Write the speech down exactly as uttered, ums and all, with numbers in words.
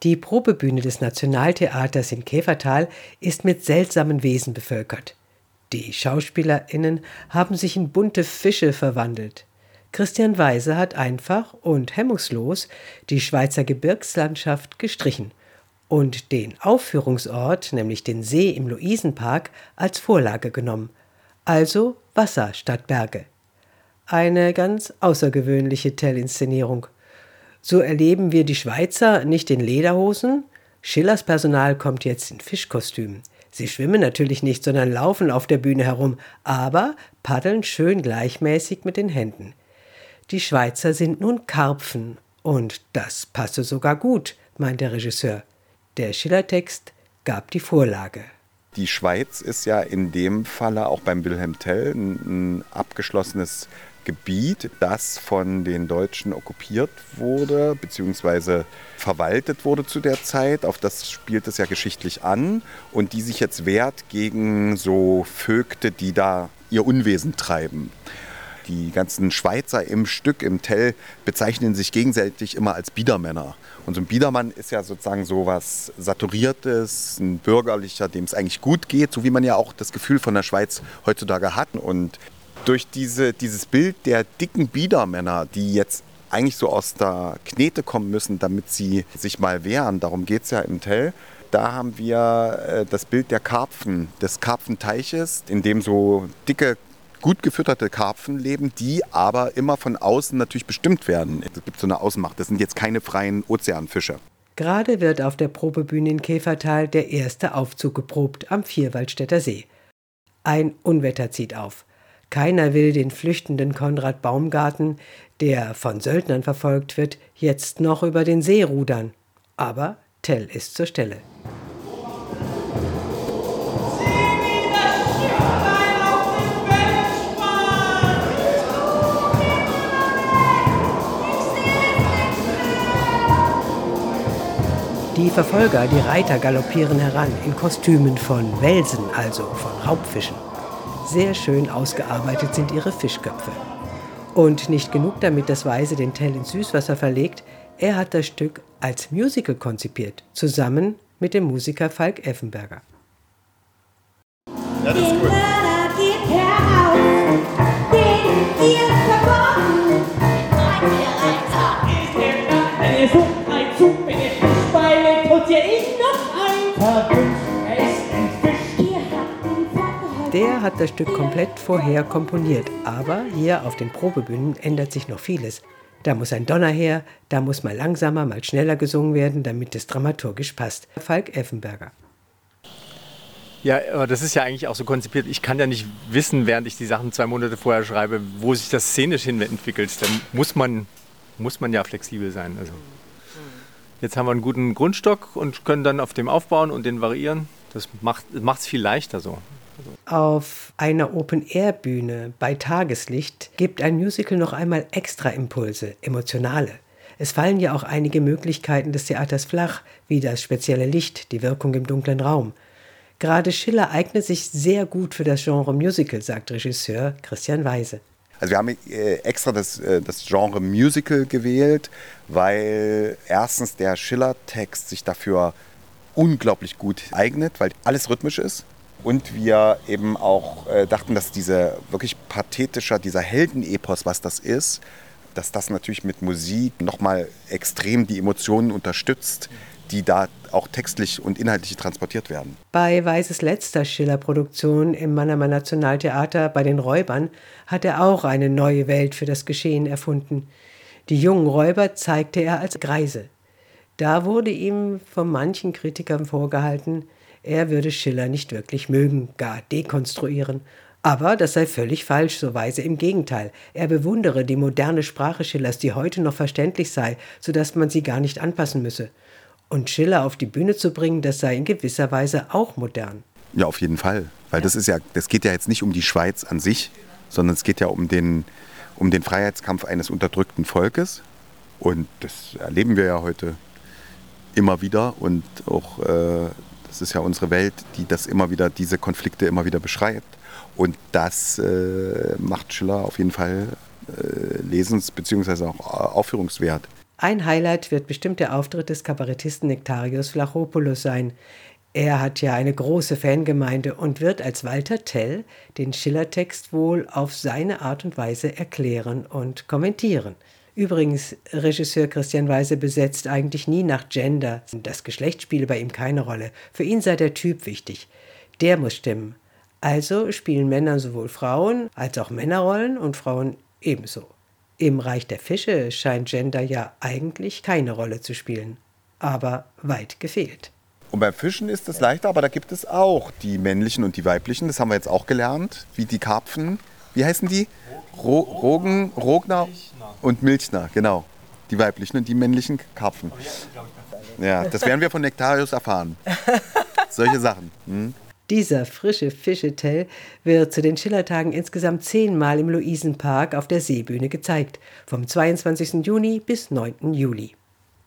Die Probebühne des Nationaltheaters in Käfertal ist mit seltsamen Wesen bevölkert. Die SchauspielerInnen haben sich in bunte Fische verwandelt. Christian Weise hat einfach und hemmungslos die Schweizer Gebirgslandschaft gestrichen und den Aufführungsort, nämlich den See im Luisenpark, als Vorlage genommen. Also Wasser statt Berge. Eine ganz außergewöhnliche Tell-Inszenierung. So erleben wir die Schweizer nicht in Lederhosen. Schillers Personal kommt jetzt in Fischkostümen. Sie schwimmen natürlich nicht, sondern laufen auf der Bühne herum, aber paddeln schön gleichmäßig mit den Händen. Die Schweizer sind nun Karpfen und das passe sogar gut, meint der Regisseur. Der Schiller-Text gab die Vorlage. Die Schweiz ist ja in dem Falle auch beim Wilhelm Tell ein, ein abgeschlossenes Gebiet, das von den Deutschen okkupiert wurde bzw. verwaltet wurde zu der Zeit. Auf das spielt es ja geschichtlich an und die sich jetzt wehrt gegen so Vögte, die da ihr Unwesen treiben. Die ganzen Schweizer im Stück, im Tell, bezeichnen sich gegenseitig immer als Biedermänner. Und so ein Biedermann ist ja sozusagen so was Saturiertes, ein Bürgerlicher, dem es eigentlich gut geht, so wie man ja auch das Gefühl von der Schweiz heutzutage hat. Und durch diese, dieses Bild der dicken Biedermänner, die jetzt eigentlich so aus der Knete kommen müssen, damit sie sich mal wehren, darum geht es ja im Tell, da haben wir äh, das Bild der Karpfen, des Karpfenteiches, in dem so dicke, gut gefütterte Karpfen leben, die aber immer von außen natürlich bestimmt werden. Es gibt so eine Außenmacht, das sind jetzt keine freien Ozeanfische. Gerade wird auf der Probebühne in Käfertal der erste Aufzug geprobt am Vierwaldstätter See. Ein Unwetter zieht auf. Keiner will den flüchtenden Konrad Baumgarten, der von Söldnern verfolgt wird, jetzt noch über den See rudern. Aber Tell ist zur Stelle. Die Verfolger, die Reiter galoppieren heran, in Kostümen von Welsen, also von Raubfischen. Sehr schön ausgearbeitet sind ihre Fischköpfe. Und nicht genug damit, dass Weise den Tell ins Süßwasser verlegt, er hat das Stück als Musical konzipiert, zusammen mit dem Musiker Falk Effenberger. Ja, das ist gut. Der hat das Stück komplett vorher komponiert, aber hier auf den Probebühnen ändert sich noch vieles. Da muss ein Donner her, da muss mal langsamer, mal schneller gesungen werden, damit es dramaturgisch passt. Falk Effenberger. Ja, aber das ist ja eigentlich auch so konzipiert. Ich kann ja nicht wissen, während ich die Sachen zwei Monate vorher schreibe, wo sich das szenisch hin entwickelt. Dann muss man, muss man ja flexibel sein. Also jetzt haben wir einen guten Grundstock und können dann auf dem aufbauen und den variieren. Das macht es viel leichter so. Auf einer Open-Air-Bühne bei Tageslicht gibt ein Musical noch einmal extra Impulse, emotionale. Es fallen ja auch einige Möglichkeiten des Theaters flach, wie das spezielle Licht, die Wirkung im dunklen Raum. Gerade Schiller eignet sich sehr gut für das Genre Musical, sagt Regisseur Christian Weise. Also wir haben äh, extra das, äh, das Genre Musical gewählt, weil erstens der Schiller-Text sich dafür unglaublich gut eignet, weil alles rhythmisch ist. Und wir eben auch äh, dachten, dass diese wirklich pathetischer, dieser Heldenepos, was das ist, dass das natürlich mit Musik nochmal extrem die Emotionen unterstützt, die da auch textlich und inhaltlich transportiert werden. Bei Weises letzter Schiller-Produktion im Mannheimer Nationaltheater bei den Räubern hat er auch eine neue Welt für das Geschehen erfunden. Die jungen Räuber zeigte er als Greise. Da wurde ihm von manchen Kritikern vorgehalten, er würde Schiller nicht wirklich mögen, gar dekonstruieren. Aber das sei völlig falsch, so Weise im Gegenteil. Er bewundere die moderne Sprache Schillers, die heute noch verständlich sei, sodass man sie gar nicht anpassen müsse. Und Schiller auf die Bühne zu bringen, das sei in gewisser Weise auch modern. Ja, auf jeden Fall. Weil ja. das ist ja, das geht ja jetzt nicht um die Schweiz an sich, sondern es geht ja um den, um den Freiheitskampf eines unterdrückten Volkes. Und das erleben wir ja heute immer wieder. Und auch äh, das ist ja unsere Welt, die das immer wieder, diese Konflikte immer wieder beschreibt. Und das äh, macht Schiller auf jeden Fall äh, lesens- bzw. auch aufführungswert. Ein Highlight wird bestimmt der Auftritt des Kabarettisten Nektarios Vlachopoulos sein. Er hat ja eine große Fangemeinde und wird als Walter Tell den Schiller-Text wohl auf seine Art und Weise erklären und kommentieren. Übrigens, Regisseur Christian Weise besetzt eigentlich nie nach Gender. Das Geschlecht spiele bei ihm keine Rolle. Für ihn sei der Typ wichtig. Der muss stimmen. Also spielen Männer sowohl Frauen als auch Männerrollen und Frauen ebenso. Im Reich der Fische scheint Gender ja eigentlich keine Rolle zu spielen. Aber weit gefehlt. Und beim Fischen ist es leichter, aber da gibt es auch die männlichen und die weiblichen. Das haben wir jetzt auch gelernt, wie die Karpfen. Wie heißen die? Ro Rogen, Rogner und Milchner, genau. Die weiblichen und die männlichen Karpfen. Ja, das werden wir von Nektarios erfahren. Solche Sachen. Hm? Dieser frische Fischetell wird zu den Schillertagen insgesamt zehnmal im Luisenpark auf der Seebühne gezeigt, vom zweiundzwanzigsten Juni bis neunten Juli.